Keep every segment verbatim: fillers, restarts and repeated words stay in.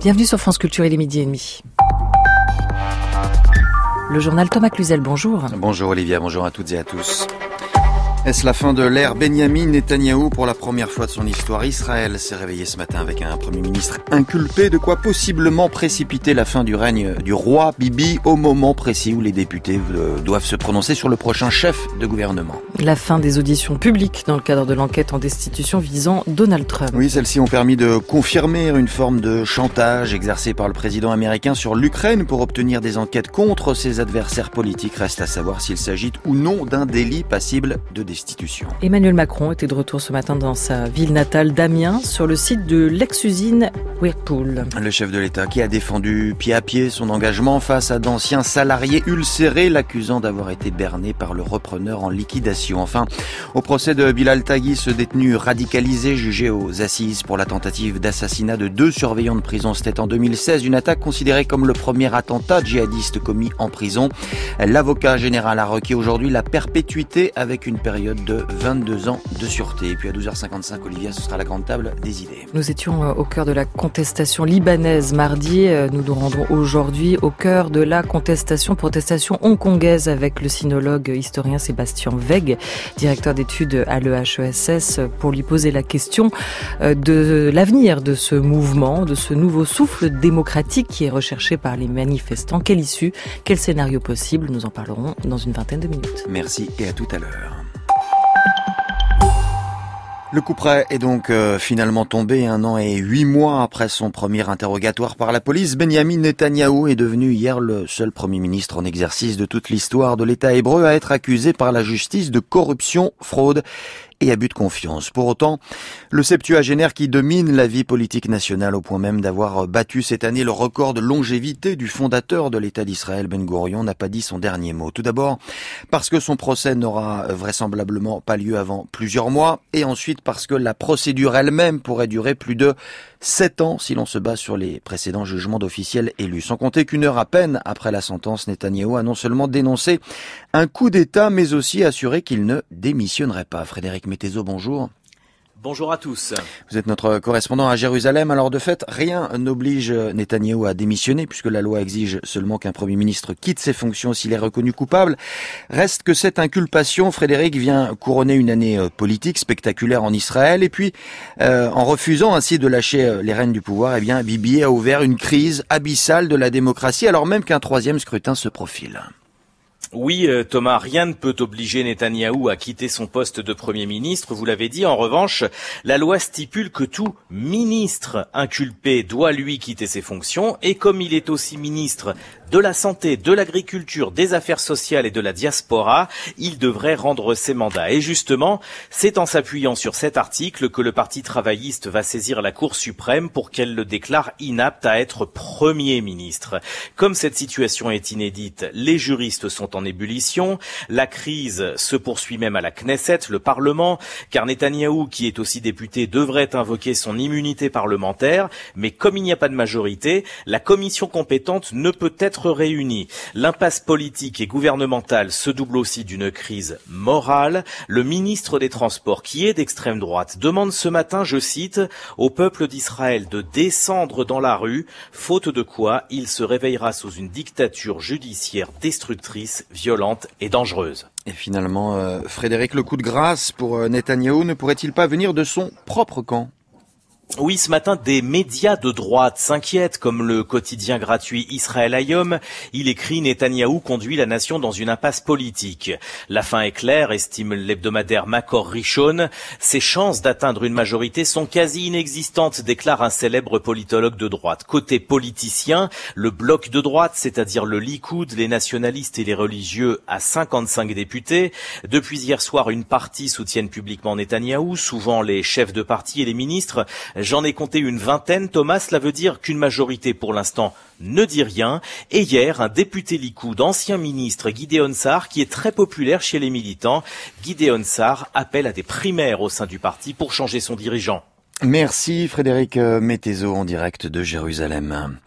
Bienvenue sur France Culture, il est midi et demi. Le journal Thomas Cluzel, bonjour. Bonjour Olivia, bonjour à toutes et à tous. Est-ce la fin de l'ère Benyamin Netanyahou? Pour la première fois de son histoire, Israël s'est réveillé ce matin avec un Premier ministre inculpé, de quoi possiblement précipiter la fin du règne du roi Bibi au moment précis où les députés doivent se prononcer sur le prochain chef de gouvernement. La fin des auditions publiques dans le cadre de l'enquête en destitution visant Donald Trump. Oui, celles-ci ont permis de confirmer une forme de chantage exercé par le président américain sur l'Ukraine pour obtenir des enquêtes contre ses adversaires politiques. Reste à savoir s'il s'agit ou non d'un délit passible de destitution. Emmanuel Macron était de retour ce matin dans sa ville natale d'Amiens, sur le site de l'ex-usine Whirlpool. Le chef de l'État qui a défendu pied à pied son engagement face à d'anciens salariés ulcérés, l'accusant d'avoir été berné par le repreneur en liquidation. Enfin, au procès de Bilal Taghi, ce détenu radicalisé jugé aux assises pour la tentative d'assassinat de deux surveillants de prison, c'était en deux mille seize, une attaque considérée comme le premier attentat djihadiste commis en prison. L'avocat général a requis aujourd'hui la perpétuité avec une période de vingt-deux ans de sûreté. Et puis à douze heures cinquante-cinq, Olivia, ce sera la grande table des idées. Nous étions au cœur de la contestation libanaise mardi. Nous nous rendons aujourd'hui au cœur de la contestation, protestation hongkongaise avec le sinologue historien Sébastien Weg, directeur d'études à l'E H E S S, pour lui poser la question de l'avenir de ce mouvement, de ce nouveau souffle démocratique qui est recherché par les manifestants. Quelle issue, quel scénario possible? Nous en parlerons dans une vingtaine de minutes. Merci et à tout à l'heure. Le couperet est donc euh, finalement tombé un an et huit mois après son premier interrogatoire par la police. Benyamin Netanyahou est devenu hier le seul Premier ministre en exercice de toute l'histoire de l'État hébreu à être accusé par la justice de corruption, fraude et abus de confiance. Pour autant, le septuagénaire qui domine la vie politique nationale au point même d'avoir battu cette année le record de longévité du fondateur de l'État d'Israël, Ben Gourion, n'a pas dit son dernier mot. Tout d'abord, parce que son procès n'aura vraisemblablement pas lieu avant plusieurs mois, et ensuite parce que la procédure elle-même pourrait durer plus de sept ans si l'on se base sur les précédents jugements d'officiels élus. Sans compter qu'une heure à peine après la sentence, Netanyahou a non seulement dénoncé un coup d'État, mais aussi assuré qu'il ne démissionnerait pas. Frédéric Mettezo, bonjour. Bonjour à tous. Vous êtes notre correspondant à Jérusalem. Alors de fait, rien n'oblige Netanyahou à démissionner puisque la loi exige seulement qu'un Premier ministre quitte ses fonctions s'il est reconnu coupable. Reste que cette inculpation, Frédéric, vient couronner une année politique spectaculaire en Israël. Et puis, euh, en refusant ainsi de lâcher les rênes du pouvoir, eh bien, Bibi a ouvert une crise abyssale de la démocratie alors même qu'un troisième scrutin se profile. Oui, Thomas, rien ne peut obliger Netanyahou à quitter son poste de Premier ministre, vous l'avez dit. En revanche, la loi stipule que tout ministre inculpé doit, lui, quitter ses fonctions. Et comme il est aussi ministre de la Santé, de l'Agriculture, des Affaires sociales et de la diaspora, il devrait rendre ses mandats. Et justement, c'est en s'appuyant sur cet article que le Parti travailliste va saisir la Cour suprême pour qu'elle le déclare inapte à être Premier ministre. Comme cette situation est inédite, les juristes sont en ébullition. La crise se poursuit même à la Knesset, le Parlement, car Netanyahou, qui est aussi député, devrait invoquer son immunité parlementaire. Mais comme il n'y a pas de majorité, la commission compétente ne peut être réunie. L'impasse politique et gouvernementale se double aussi d'une crise morale. Le ministre des Transports, qui est d'extrême droite, demande ce matin, je cite, au peuple d'Israël de descendre dans la rue, faute de quoi il se réveillera sous une dictature judiciaire destructrice, violente et dangereuse. Et finalement, euh, Frédéric, le coup de grâce pour euh, Netanyahou ne pourrait-il pas venir de son propre camp ? Oui, ce matin, des médias de droite s'inquiètent, comme le quotidien gratuit Israël Hayom. Il écrit « Netanyahou conduit la nation dans une impasse politique ». La fin est claire, estime l'hebdomadaire Makor Rishon. Ses chances d'atteindre une majorité sont quasi inexistantes, déclare un célèbre politologue de droite. Côté politicien, le bloc de droite, c'est-à-dire le Likoud, les nationalistes et les religieux, a cinquante-cinq députés. Depuis hier soir, une partie soutiennent publiquement Netanyahou, souvent les chefs de parti et les ministres. J'en ai compté une vingtaine, Thomas, cela veut dire qu'une majorité pour l'instant ne dit rien. Et hier, un député Likoud, ancien ministre, Gideon Sa'ar, qui est très populaire chez les militants, Gideon Sa'ar appelle à des primaires au sein du parti pour changer son dirigeant. Merci Frédéric Mettezo en direct de Jérusalem.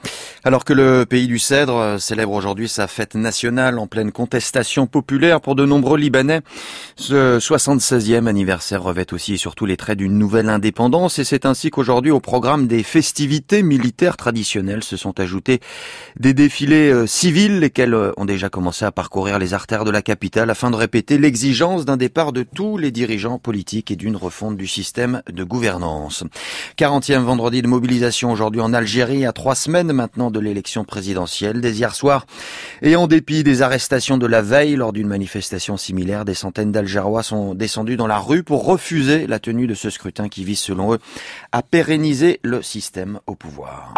Alors que le pays du Cèdre célèbre aujourd'hui sa fête nationale en pleine contestation populaire pour de nombreux Libanais, ce soixante-seizième anniversaire revêt aussi et surtout les traits d'une nouvelle indépendance et c'est ainsi qu'aujourd'hui au programme des festivités militaires traditionnelles se sont ajoutés des défilés civils, lesquels ont déjà commencé à parcourir les artères de la capitale afin de répéter l'exigence d'un départ de tous les dirigeants politiques et d'une refonte du système de gouvernance. quarantième vendredi de mobilisation aujourd'hui en Algérie, à trois semaines maintenant de l'élection présidentielle. Dès hier soir, et en dépit des arrestations de la veille lors d'une manifestation similaire, des centaines d'Algérois sont descendus dans la rue pour refuser la tenue de ce scrutin qui vise, selon eux, à pérenniser le système au pouvoir.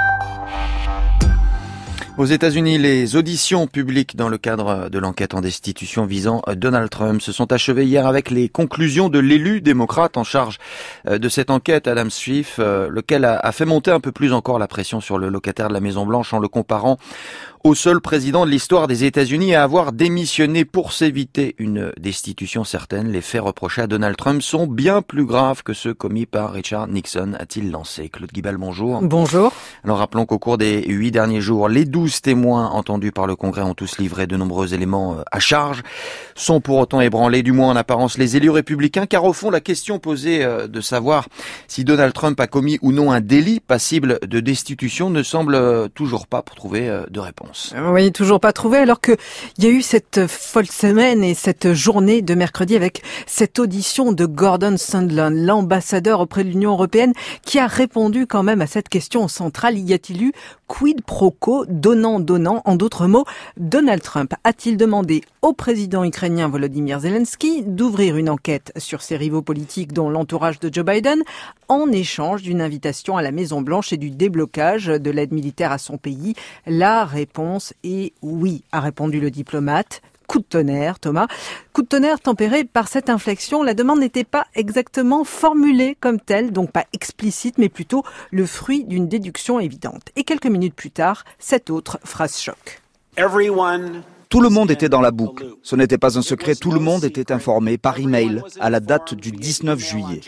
Aux États-Unis, les auditions publiques dans le cadre de l'enquête en destitution visant Donald Trump se sont achevées hier avec les conclusions de l'élu démocrate en charge de cette enquête, Adam Schiff, lequel a fait monter un peu plus encore la pression sur le locataire de la Maison-Blanche en le comparant au seul président de l'histoire des États-Unis à avoir démissionné pour s'éviter une destitution certaine. Les faits reprochés à Donald Trump sont bien plus graves que ceux commis par Richard Nixon, a-t-il lancé. Claude Guibal, bonjour. Bonjour. Alors rappelons qu'au cours des huit derniers jours, les douze témoins entendus par le Congrès ont tous livré de nombreux éléments à charge, sont pour autant ébranlés, du moins en apparence, les élus républicains, car au fond, la question posée de savoir si Donald Trump a commis ou non un délit passible de destitution ne semble toujours pas pour trouver de réponse. Oui, toujours pas trouvé, alors que il y a eu cette folle semaine et cette journée de mercredi avec cette audition de Gordon Sondland, l'ambassadeur auprès de l'Union européenne, qui a répondu quand même à cette question centrale. Y a-t-il eu quid pro quo, donnant-donnant? En d'autres mots, Donald Trump a-t-il demandé au président ukrainien Volodymyr Zelensky d'ouvrir une enquête sur ses rivaux politiques, dont l'entourage de Joe Biden, en échange d'une invitation à la Maison-Blanche et du déblocage de l'aide militaire à son pays? La réponse est oui, a répondu le diplomate. Coup de tonnerre, Thomas. Coup de tonnerre tempéré par cette inflexion. La demande n'était pas exactement formulée comme telle, donc pas explicite, mais plutôt le fruit d'une déduction évidente. Et quelques minutes plus tard, cette autre phrase choc. Everyone... Tout le monde était dans la boucle. Ce n'était pas un secret, tout le monde était informé par email à la date du dix-neuf juillet.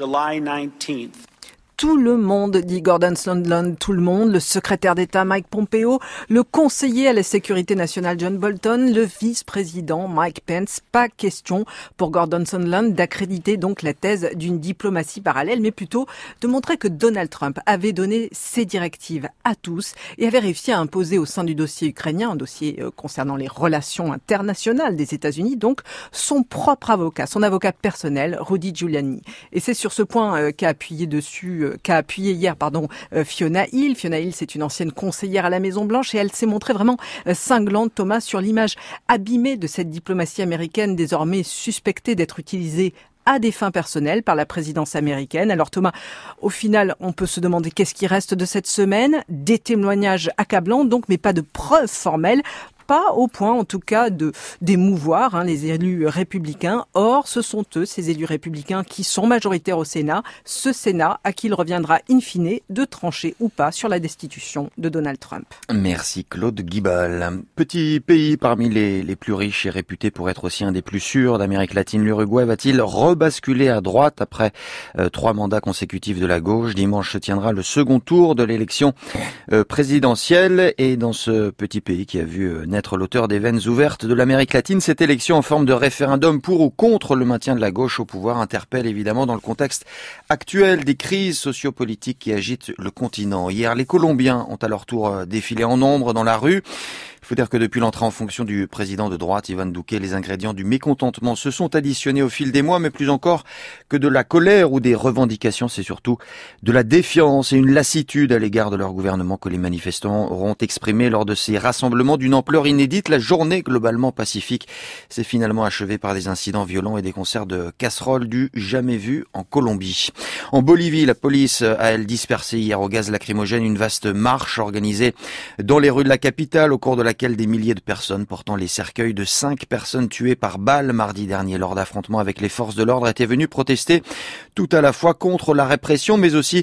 Tout le monde, dit Gordon Sondland, tout le monde, le secrétaire d'État Mike Pompeo, le conseiller à la sécurité nationale John Bolton, le vice-président Mike Pence. Pas question pour Gordon Sondland d'accréditer donc la thèse d'une diplomatie parallèle, mais plutôt de montrer que Donald Trump avait donné ses directives à tous et avait réussi à imposer au sein du dossier ukrainien, un dossier concernant les relations internationales des États-Unis, donc son propre avocat, son avocat personnel, Rudy Giuliani. Et c'est sur ce point qu'a appuyé dessus qu'a appuyé hier pardon Fiona Hill. Fiona Hill, c'est une ancienne conseillère à la Maison-Blanche et elle s'est montrée vraiment cinglante, Thomas, sur l'image abîmée de cette diplomatie américaine désormais suspectée d'être utilisée à des fins personnelles par la présidence américaine. Alors Thomas, au final, on peut se demander qu'est-ce qui reste de cette semaine? Des témoignages accablants donc, mais pas de preuves formelles. Pas au point, en tout cas, de d'émouvoir hein, les élus républicains. Or, ce sont eux, ces élus républicains, qui sont majoritaires au Sénat. Ce Sénat à qui il reviendra in fine de trancher ou pas sur la destitution de Donald Trump. Merci Claude Guibal. Petit pays parmi les, les plus riches et réputé pour être aussi un des plus sûrs d'Amérique latine, l'Uruguay va-t-il rebasculer à droite après euh, trois mandats consécutifs de la gauche? Dimanche se tiendra le second tour de l'élection euh, présidentielle et dans ce petit pays qui a vu euh, naître l'auteur des veines ouvertes de l'Amérique latine, cette élection en forme de référendum pour ou contre le maintien de la gauche au pouvoir interpelle évidemment dans le contexte actuel des crises sociopolitiques qui agitent le continent. Hier, les Colombiens ont à leur tour défilé en nombre dans la rue. Il faut dire que depuis l'entrée en fonction du président de droite, Ivan Duque, les ingrédients du mécontentement se sont additionnés au fil des mois, mais plus encore que de la colère ou des revendications, c'est surtout de la défiance et une lassitude à l'égard de leur gouvernement que les manifestants auront exprimé lors de ces rassemblements d'une ampleur inédite. La journée globalement pacifique s'est finalement achevée par des incidents violents et des concerts de casseroles du jamais vu en Colombie. En Bolivie, la police a, elle, dispersé hier au gaz lacrymogène une vaste marche organisée dans les rues de la capitale, au cours de laquelle des milliers de personnes portant les cercueils de cinq personnes tuées par balle mardi dernier lors d'affrontements avec les forces de l'ordre étaient venues protester tout à la fois contre la répression mais aussi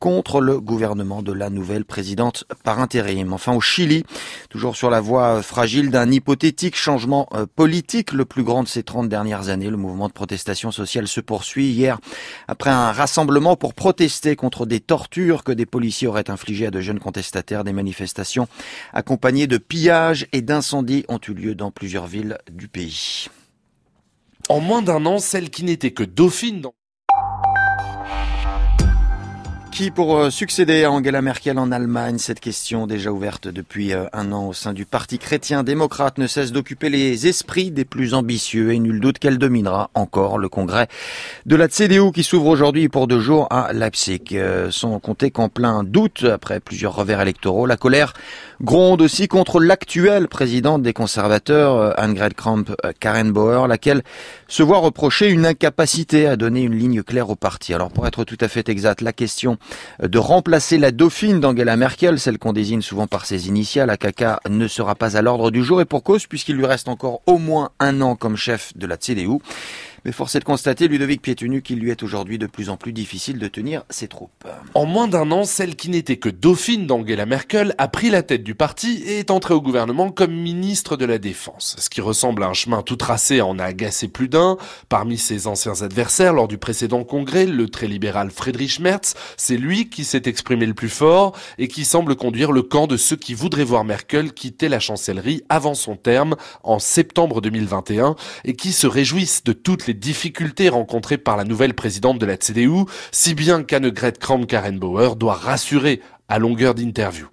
contre le gouvernement de la nouvelle présidente par intérim. Enfin, au Chili, toujours sur la voie fragile d'un hypothétique changement politique, le plus grand de ces trente dernières années, le mouvement de protestation sociale se poursuit. Hier, après un rassemblement pour protester contre des tortures que des policiers auraient infligées à de jeunes contestataires, des manifestations accompagnées de pillages et d'incendies ont eu lieu dans plusieurs villes du pays. En moins d'un an, celle qui n'était que dauphine dans... Qui pour succéder à Angela Merkel en Allemagne? Cette question, déjà ouverte depuis un an au sein du Parti chrétien-démocrate, ne cesse d'occuper les esprits des plus ambitieux et nul doute qu'elle dominera encore le congrès de la C D U qui s'ouvre aujourd'hui pour deux jours à Leipzig. Sans compter qu'en plein doute, après plusieurs revers électoraux, la colère gronde aussi contre l'actuelle présidente des conservateurs, Annegret Kramp-Karrenbauer, laquelle se voit reprocher une incapacité à donner une ligne claire au parti. Alors pour être tout à fait exact, la question de remplacer la dauphine d'Angela Merkel, celle qu'on désigne souvent par ses initiales, A K K, ne sera pas à l'ordre du jour et pour cause puisqu'il lui reste encore au moins un an comme chef de la C D U. Mais force est de constater, Ludovic Pietunu, qu'il lui est aujourd'hui de plus en plus difficile de tenir ses troupes. En moins d'un an, celle qui n'était que dauphine d'Angela Merkel a pris la tête du parti et est entrée au gouvernement comme ministre de la Défense. Ce qui ressemble à un chemin tout tracé en a agacé plus d'un. Parmi ses anciens adversaires lors du précédent congrès, le très libéral Friedrich Merz, c'est lui qui s'est exprimé le plus fort et qui semble conduire le camp de ceux qui voudraient voir Merkel quitter la chancellerie avant son terme en septembre deux mille vingt et un et qui se réjouissent de toutes les difficultés rencontrées par la nouvelle présidente de la C D U, si bien qu'Annegret Kramp-Karrenbauer doit rassurer à longueur d'interview.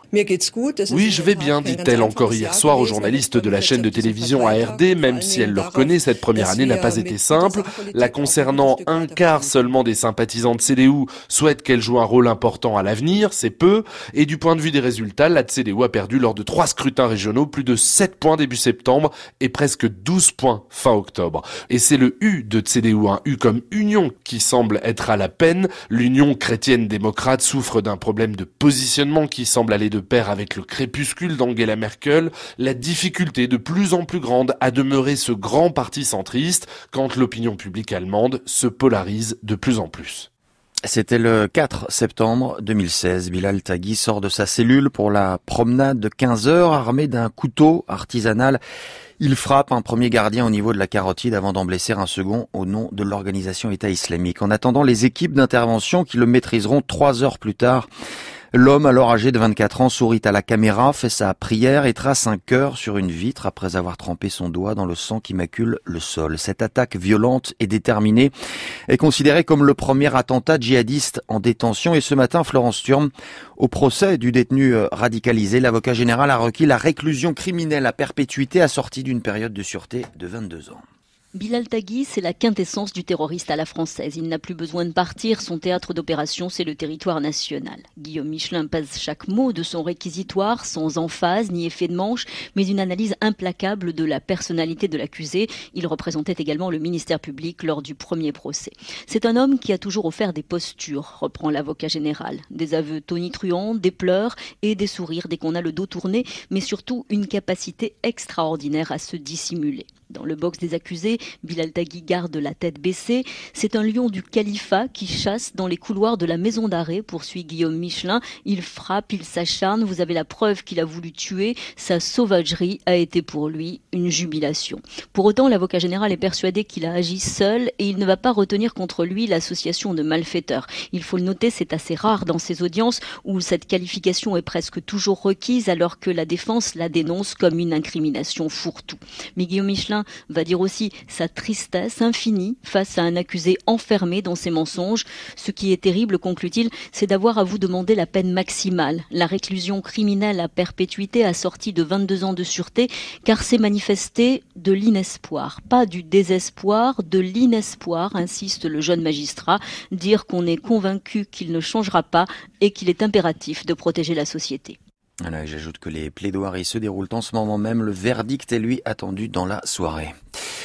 Oui, je vais bien, dit-elle encore hier soir aux journalistes de la chaîne de télévision A R D, même si elle le reconnaît, cette première année n'a pas été simple. La concernant, un quart seulement des sympathisants de C D U souhaitent qu'elle joue un rôle important à l'avenir, c'est peu. Et du point de vue des résultats, la C D U a perdu lors de trois scrutins régionaux plus de sept points début septembre et presque douze points fin octobre. Et c'est le U de C D U, un U comme union, qui semble être à la peine. L'Union chrétienne-démocrate souffre d'un problème de position qui semble aller de pair avec le crépuscule d'Angela Merkel, la difficulté de plus en plus grande à demeurer ce grand parti centriste quand l'opinion publique allemande se polarise de plus en plus. C'était le quatre septembre deux mille seize. Bilal Taghi sort de sa cellule pour la promenade de quinze heures armé d'un couteau artisanal. Il frappe un premier gardien au niveau de la carotide avant d'en blesser un second au nom de l'organisation État islamique. En attendant les équipes d'intervention qui le maîtriseront trois heures plus tard, l'homme, alors âgé de vingt-quatre ans, sourit à la caméra, fait sa prière et trace un cœur sur une vitre après avoir trempé son doigt dans le sang qui macule le sol. Cette attaque violente et déterminée est considérée comme le premier attentat djihadiste en détention. Et ce matin, Florence Thurm, au procès du détenu radicalisé, l'avocat général a requis la réclusion criminelle à perpétuité assortie d'une période de sûreté de vingt-deux ans. Bilal Taghi, c'est la quintessence du terroriste à la française. Il n'a plus besoin de partir, son théâtre d'opération, c'est le territoire national. Guillaume Michelin pèse chaque mot de son réquisitoire, sans emphase ni effet de manche, mais une analyse implacable de la personnalité de l'accusé. Il représentait également le ministère public lors du premier procès. C'est un homme qui a toujours offert des postures, reprend l'avocat général. Des aveux tonitruants, des pleurs et des sourires dès qu'on a le dos tourné, mais surtout une capacité extraordinaire à se dissimuler. Dans le box des accusés, Bilal Taghi garde la tête baissée. C'est un lion du califat qui chasse dans les couloirs de la maison d'arrêt, poursuit Guillaume Michelin. Il frappe, il s'acharne. Vous avez la preuve qu'il a voulu tuer. Sa sauvagerie a été pour lui une jubilation. Pour autant, l'avocat général est persuadé qu'il a agi seul et il ne va pas retenir contre lui l'association de malfaiteurs. Il faut le noter, c'est assez rare dans ces audiences où cette qualification est presque toujours requise alors que la défense la dénonce comme une incrimination fourre-tout. Mais Guillaume Michelin va dire aussi sa tristesse infinie face à un accusé enfermé dans ses mensonges. Ce qui est terrible, conclut-il, c'est d'avoir à vous demander la peine maximale, la réclusion criminelle à perpétuité assortie de vingt-deux ans de sûreté, car c'est manifester de l'inespoir, pas du désespoir, de l'inespoir, insiste le jeune magistrat, dire qu'on est convaincu qu'il ne changera pas et qu'il est impératif de protéger la société. Voilà, j'ajoute que les plaidoiries se déroulent en ce moment même. Le verdict est lui attendu dans la soirée.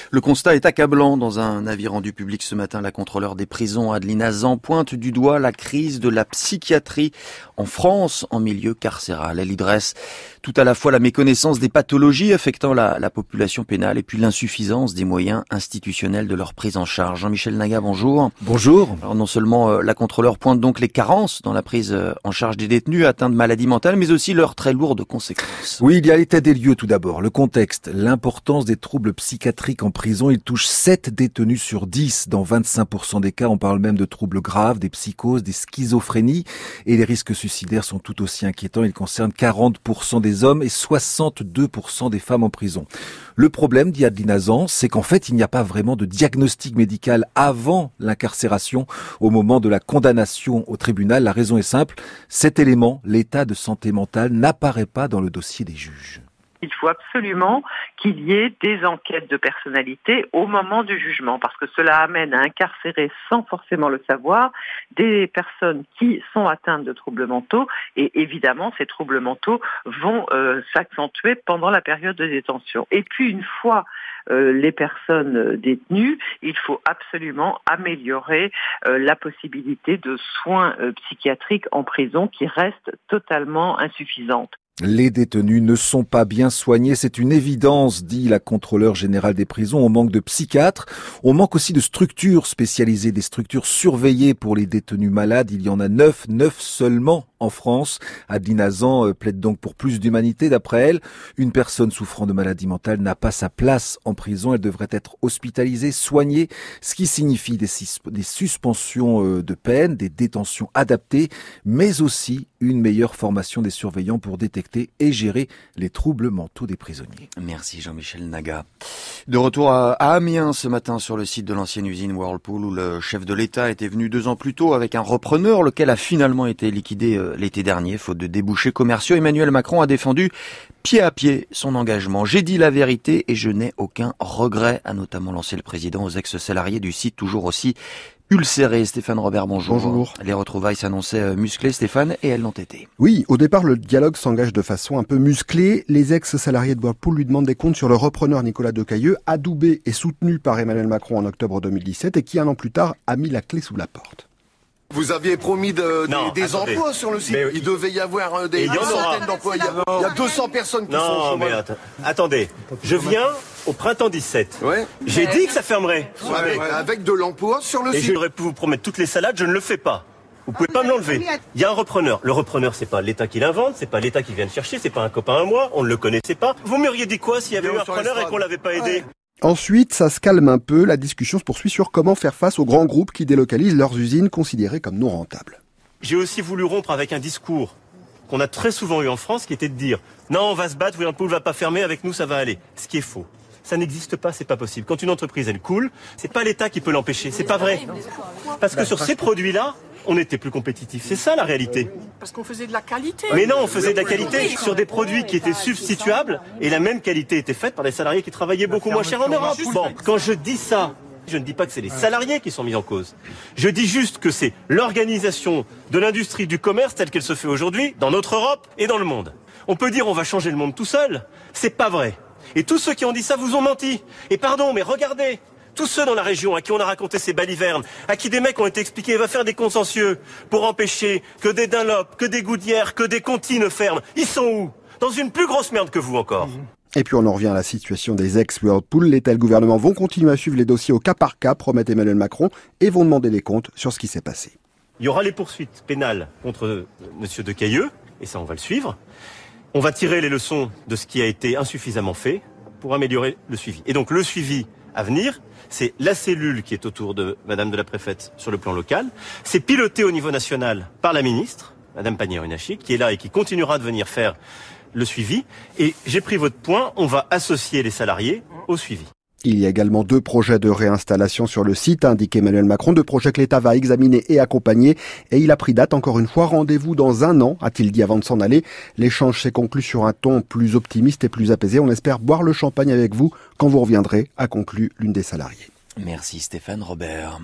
Le constat est accablant. Dans un avis rendu public ce matin, la contrôleure des prisons Adeline Hazan pointe du doigt la crise de la psychiatrie en France en milieu carcéral. Elle y dresse tout à la fois la méconnaissance des pathologies affectant la, la population pénale et puis l'insuffisance des moyens institutionnels de leur prise en charge. Jean-Michel Naga, bonjour. Bonjour. Alors non seulement euh, la contrôleure pointe donc les carences dans la prise euh, en charge des détenus atteints de maladies mentales, mais aussi leurs très lourdes conséquences. Oui, il y a l'état des lieux tout d'abord, le contexte, l'importance des troubles psychiatriques en prison. Il touche sept détenus sur dix. Dans vingt-cinq pour cent des cas, on parle même de troubles graves, des psychoses, des schizophrénies. Et les risques suicidaires sont tout aussi inquiétants. Ils concernent quarante pour cent des hommes et soixante-deux pour cent des femmes en prison. Le problème, dit Adeline Hazan, c'est qu'en fait, il n'y a pas vraiment de diagnostic médical avant l'incarcération, au moment de la condamnation au tribunal. La raison est simple, cet élément, l'état de santé mentale, n'apparaît pas dans le dossier des juges. Il faut absolument qu'il y ait des enquêtes de personnalité au moment du jugement, parce que cela amène à incarcérer sans forcément le savoir des personnes qui sont atteintes de troubles mentaux, et évidemment ces troubles mentaux vont euh, s'accentuer pendant la période de détention. Et puis une fois euh, les personnes détenues, il faut absolument améliorer euh, la possibilité de soins euh, psychiatriques en prison qui restent totalement insuffisantes. Les détenus ne sont pas bien soignés, c'est une évidence, dit la contrôleure générale des prisons. On manque de psychiatres, on manque aussi de structures spécialisées, des structures surveillées pour les détenus malades. Il y en a neuf, neuf seulement en France. Adeline Hazan plaide donc pour plus d'humanité. D'après elle, une personne souffrant de maladie mentale n'a pas sa place en prison. Elle devrait être hospitalisée, soignée, ce qui signifie des, des suspensions de peine, des détentions adaptées, mais aussi une meilleure formation des surveillants pour détecter et gérer les troubles mentaux des prisonniers. Merci Jean-Michel Naga. De retour à Amiens ce matin sur le site de l'ancienne usine Whirlpool où le chef de l'État était venu deux ans plus tôt avec un repreneur, lequel a finalement été liquidé l'été dernier, faute de débouchés commerciaux. Emmanuel Macron a défendu pied à pied son engagement. J'ai dit la vérité et je n'ai aucun regret, a notamment lancé le président aux ex-salariés du site toujours aussi ulcéré. Stéphane Robert, bonjour. Bonjour. Les retrouvailles s'annonçaient musclées, Stéphane, et elles l'ont été. Oui, au départ, le dialogue s'engage de façon un peu musclée. Les ex-salariés de Whirlpool lui demandent des comptes sur le repreneur Nicolas Decailleux, adoubé et soutenu par Emmanuel Macron en octobre deux mille dix-sept et qui, un an plus tard, a mis la clé sous la porte. Vous aviez promis de, non, des, des emplois sur le site. Mais, il devait y avoir euh, des centaines d'emplois. Il, il y a deux cents personnes qui non, sont chômeurs. Mais att- attendez, je viens au printemps dix-sept. Ouais. J'ai dit que ça fermerait. Ouais, avec, ouais. avec de l'emploi sur le Et site. Et j'aurais pu vous promettre toutes les salades, je ne le fais pas. Vous pouvez pas me l'enlever. Il y a un repreneur. Le repreneur, c'est pas l'État qui l'invente, c'est pas l'État qui vient le chercher, c'est pas un copain à moi, on ne le connaissait pas. Vous m'auriez dit quoi s'il y avait eu un repreneur et qu'on l'avait pas aidé ? Ensuite, ça se calme un peu, la discussion se poursuit sur comment faire face aux grands groupes qui délocalisent leurs usines considérées comme non rentables. J'ai aussi voulu rompre avec un discours qu'on a très souvent eu en France, qui était de dire « Non, on va se battre, Whirlpool va pas fermer, avec nous ça va aller ». Ce qui est faux. Ça n'existe pas, c'est pas possible. Quand une entreprise, elle coule, c'est pas l'État qui peut l'empêcher, c'est pas vrai. Parce que sur ces produits-là, on était plus compétitifs. C'est ça la réalité. Parce qu'on faisait de la qualité. Mais non, on faisait de la qualité sur des produits qui étaient substituables et la même qualité était faite par des salariés qui travaillaient beaucoup moins cher en Europe. Bon, quand je dis ça, je ne dis pas que c'est les salariés qui sont mis en cause. Je dis juste que c'est l'organisation de l'industrie du commerce telle qu'elle se fait aujourd'hui dans notre Europe et dans le monde. On peut dire on va changer le monde tout seul, c'est pas vrai. Et tous ceux qui ont dit ça vous ont menti. Et pardon, mais regardez, tous ceux dans la région à qui on a raconté ces balivernes, à qui des mecs ont été expliqués, va faire des consensueux pour empêcher que des Dunlop, que des Goodyear, que des Conti ne ferment. Ils sont où ? Dans une plus grosse merde que vous encore. Et puis on en revient à la situation des ex-Whirlpool. L'État et le gouvernement vont continuer à suivre les dossiers au cas par cas, promet Emmanuel Macron, et vont demander des comptes sur ce qui s'est passé. Il y aura les poursuites pénales contre M. Decailleux, et ça on va le suivre. On va tirer les leçons de ce qui a été insuffisamment fait pour améliorer le suivi. Et donc le suivi à venir, c'est la cellule qui est autour de Madame de la Préfète sur le plan local. C'est piloté au niveau national par la ministre, Madame Pannier-Runacher, qui est là et qui continuera de venir faire le suivi. Et j'ai pris votre point, on va associer les salariés au suivi. Il y a également deux projets de réinstallation sur le site, a indiqué Emmanuel Macron, deux projets que l'État va examiner et accompagner. Et il a pris date encore une fois, rendez-vous dans un an, a-t-il dit avant de s'en aller. L'échange s'est conclu sur un ton plus optimiste et plus apaisé. On espère boire le champagne avec vous quand vous reviendrez, a conclu l'une des salariées. Merci Stéphane Robert.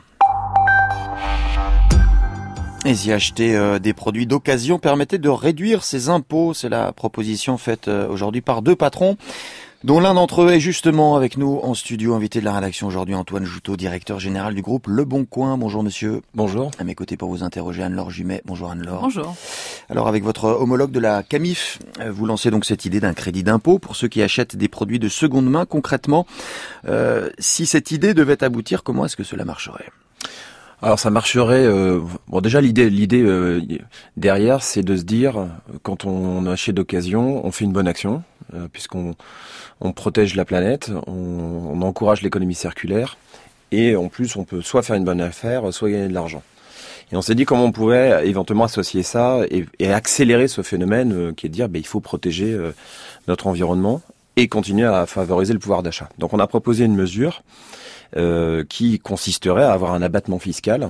Et si acheter euh, des produits d'occasion permettait de réduire ses impôts, c'est la proposition faite euh, aujourd'hui par deux patrons. Dont l'un d'entre eux est justement avec nous en studio, invité de la rédaction aujourd'hui, Antoine Joutot, directeur général du groupe Le Bon Coin. Bonjour monsieur. Bonjour. À mes côtés pour vous interroger, Anne-Laure Jumet. Bonjour Anne-Laure. Bonjour. Alors avec votre homologue de la Camif, vous lancez donc cette idée d'un crédit d'impôt pour ceux qui achètent des produits de seconde main. Concrètement, euh, si cette idée devait aboutir, comment est-ce que cela marcherait ? Alors ça marcherait. Euh, bon, déjà l'idée, l'idée euh, derrière, c'est de se dire, quand on achète d'occasion, on fait une bonne action, euh, puisqu'on on protège la planète, on, on encourage l'économie circulaire, et en plus on peut soit faire une bonne affaire, soit gagner de l'argent. Et on s'est dit comment on pouvait éventuellement associer ça et, et accélérer ce phénomène, euh, qui est de dire, ben, il faut protéger euh, notre environnement et continuer à favoriser le pouvoir d'achat. Donc on a proposé une mesure. Euh, qui consisterait à avoir un abattement fiscal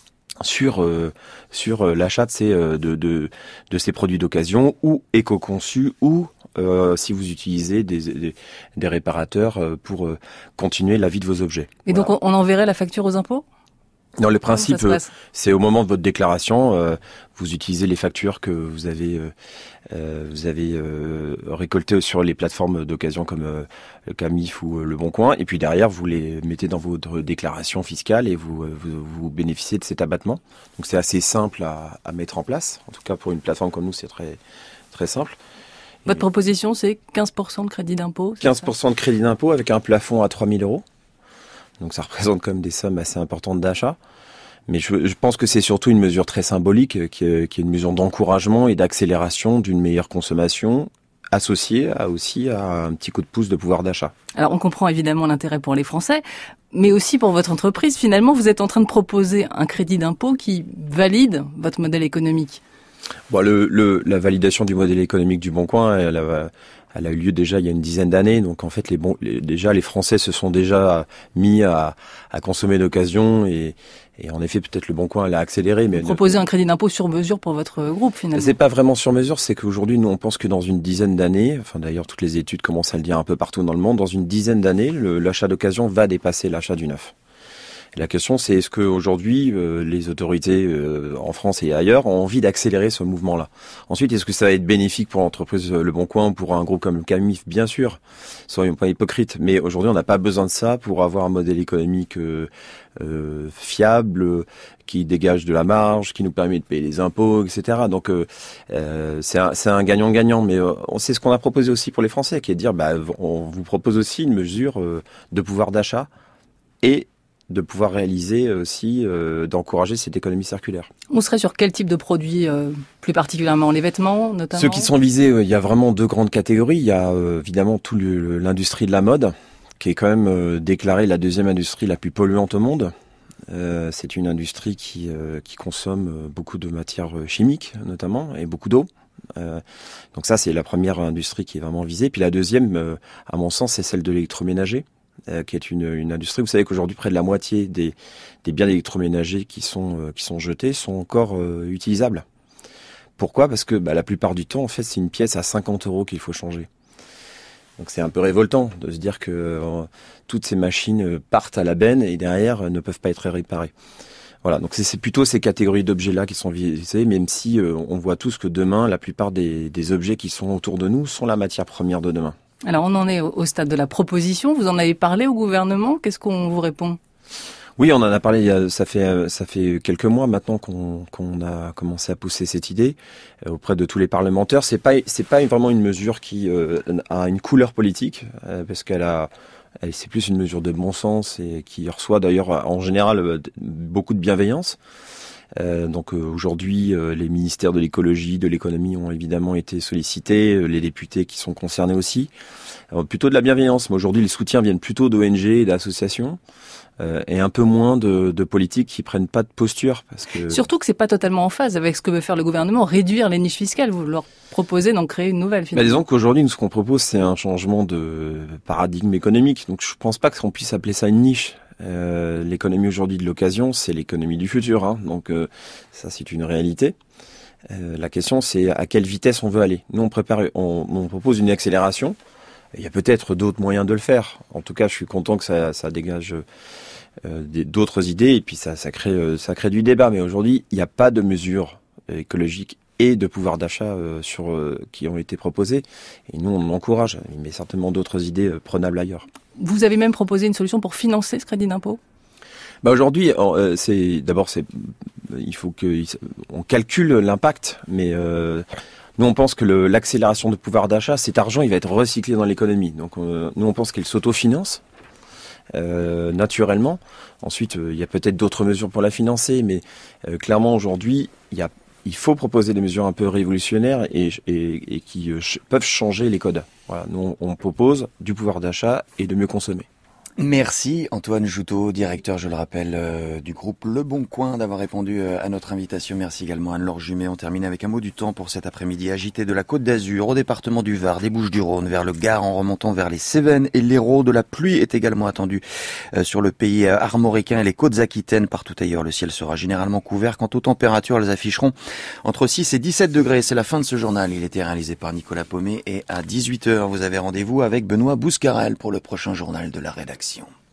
sur euh, sur euh, l'achat de ces euh, de, de de ces produits d'occasion ou éco-conçus ou euh, si vous utilisez des des, des réparateurs euh, pour euh, continuer la vie de vos objets. Et voilà. Donc on enverrait la facture aux impôts ? Non, le principe, euh, c'est au moment de votre déclaration, euh, vous utilisez les factures que vous avez euh, euh, vous avez euh, récoltées sur les plateformes d'occasion comme euh, le Camif ou euh, le Bon Coin, et puis derrière vous les mettez dans votre déclaration fiscale et vous euh, vous, vous bénéficiez de cet abattement. Donc c'est assez simple à, à mettre en place. En tout cas pour une plateforme comme nous, c'est très très simple. Votre et proposition, c'est quinze pour cent de crédit d'impôt. quinze pour cent de crédit d'impôt avec un plafond à trois mille euros. Donc ça représente quand même des sommes assez importantes d'achat. Mais je, je pense que c'est surtout une mesure très symbolique, qui est, qui est une mesure d'encouragement et d'accélération d'une meilleure consommation, associée à aussi à un petit coup de pouce de pouvoir d'achat. Alors on comprend évidemment l'intérêt pour les Français, mais aussi pour votre entreprise. Finalement, vous êtes en train de proposer un crédit d'impôt qui valide votre modèle économique. Bon, le, le, la validation du modèle économique du Bon Coin, elle a, elle a eu lieu déjà il y a une dizaine d'années. Donc en fait, les bons, les, déjà les Français se sont déjà mis à, à consommer d'occasion et, et en effet peut-être le Bon Coin l'a accéléré. Mais vous proposez un crédit d'impôt sur mesure pour votre groupe finalement. C'est pas vraiment sur mesure, c'est qu'aujourd'hui nous on pense que dans une dizaine d'années, enfin d'ailleurs toutes les études commencent à le dire un peu partout dans le monde, dans une dizaine d'années, le, l'achat d'occasion va dépasser l'achat du neuf. Et la question, c'est est-ce qu'aujourd'hui, euh, les autorités euh, en France et ailleurs ont envie d'accélérer ce mouvement-là ? Ensuite, est-ce que ça va être bénéfique pour l'entreprise Le Bon Coin ou pour un groupe comme le Camif ? Bien sûr, soyons pas hypocrites. Mais aujourd'hui, on n'a pas besoin de ça pour avoir un modèle économique euh, euh, fiable, qui dégage de la marge, qui nous permet de payer les impôts, et cetera. Donc, euh, euh, c'est un, c'est un gagnant-gagnant. Mais euh, c'est ce qu'on a proposé aussi pour les Français, qui est de dire, bah, on vous propose aussi une mesure euh, de pouvoir d'achat et de pouvoir réaliser aussi, euh, d'encourager cette économie circulaire. On serait sur quel type de produits, euh, plus particulièrement les vêtements notamment ? Ceux qui sont visés, euh, il y a vraiment deux grandes catégories. Il y a euh, évidemment tout le, l'industrie de la mode, qui est quand même euh, déclarée la deuxième industrie la plus polluante au monde. Euh, c'est une industrie qui, euh, qui consomme beaucoup de matières chimiques notamment, et beaucoup d'eau. Euh, donc ça, c'est la première industrie qui est vraiment visée. Puis la deuxième, euh, à mon sens, c'est celle de l'électroménager. Euh, qui est une, une industrie. Vous savez qu'aujourd'hui, près de la moitié des, des biens électroménagers qui sont, euh, qui sont jetés sont encore euh, utilisables. Pourquoi ? Parce que bah, la plupart du temps, en fait, c'est une pièce à cinquante euros qu'il faut changer. Donc c'est un peu révoltant de se dire que euh, toutes ces machines partent à la benne et derrière euh, ne peuvent pas être réparées. Voilà, donc c'est, c'est plutôt ces catégories d'objets-là qui sont visées, même si euh, on voit tous que demain, la plupart des, des objets qui sont autour de nous sont la matière première de demain. Alors on en est au stade de la proposition, vous en avez parlé au gouvernement, qu'est-ce qu'on vous répond ? Oui, on en a parlé, il y a, ça fait ça fait quelques mois maintenant qu'on qu'on a commencé à pousser cette idée euh, auprès de tous les parlementaires. C'est pas c'est pas vraiment une mesure qui euh, a une couleur politique euh, parce qu'elle a elle, c'est plus une mesure de bon sens et qui reçoit d'ailleurs en général beaucoup de bienveillance. Euh, donc euh, aujourd'hui, euh, les ministères de l'écologie, de l'économie ont évidemment été sollicités, euh, les députés qui sont concernés aussi. Alors, plutôt de la bienveillance, mais aujourd'hui les soutiens viennent plutôt d'O N G et d'associations, euh, et un peu moins de, de politiques qui prennent pas de posture. Parce que... Surtout que c'est pas totalement en phase avec ce que veut faire le gouvernement, réduire les niches fiscales. Vous leur proposez d'en créer une nouvelle finalement. Bah, disons qu'aujourd'hui, nous, ce qu'on propose, c'est un changement de paradigme économique. Donc je pense pas qu'on puisse appeler ça une niche. Euh, l'économie aujourd'hui de l'occasion, c'est l'économie du futur, hein. Donc euh, ça c'est une réalité. Euh, la question c'est à quelle vitesse on veut aller. Nous on prépare, on, on propose une accélération. Il y a peut-être d'autres moyens de le faire. En tout cas, je suis content que ça, ça dégage euh, des, d'autres idées et puis ça, ça crée, ça crée du débat. Mais aujourd'hui, il n'y a pas de mesure écologique et de pouvoir d'achat euh, sur euh, qui ont été proposés. Et nous, on encourage, mais certainement d'autres idées euh, prenables ailleurs. Vous avez même proposé une solution pour financer ce crédit d'impôt ? Bah aujourd'hui, euh, c'est d'abord c'est il faut que on calcule l'impact, mais euh, nous on pense que le, l'accélération de pouvoir d'achat, cet argent, il va être recyclé dans l'économie. Donc euh, nous on pense qu'il s'autofinance euh, naturellement. Ensuite, euh, il y a peut-être d'autres mesures pour la financer, mais euh, clairement aujourd'hui, il y a il faut proposer des mesures un peu révolutionnaires et, et, et qui euh, ch- peuvent changer les codes. Voilà, nous on propose du pouvoir d'achat et de mieux consommer. Merci Antoine Joutot, directeur, je le rappelle, euh, du groupe Le Bon Coin, d'avoir répondu euh, à notre invitation. Merci également Anne-Laure Jumet. On termine avec un mot du temps pour cet après-midi agité de la Côte d'Azur au département du Var, des Bouches-du-Rhône, vers le Gard en remontant vers les Cévennes et l'Hérault. De la pluie est également attendue euh, sur le pays euh, armoricain et les côtes aquitaines. Partout ailleurs, le ciel sera généralement couvert. Quant aux températures, elles afficheront entre six et dix-sept degrés. C'est la fin de ce journal. Il était réalisé par Nicolas Paumet et à dix-huit heures, vous avez rendez-vous avec Benoît Bouscarel pour le prochain journal de la rédaction.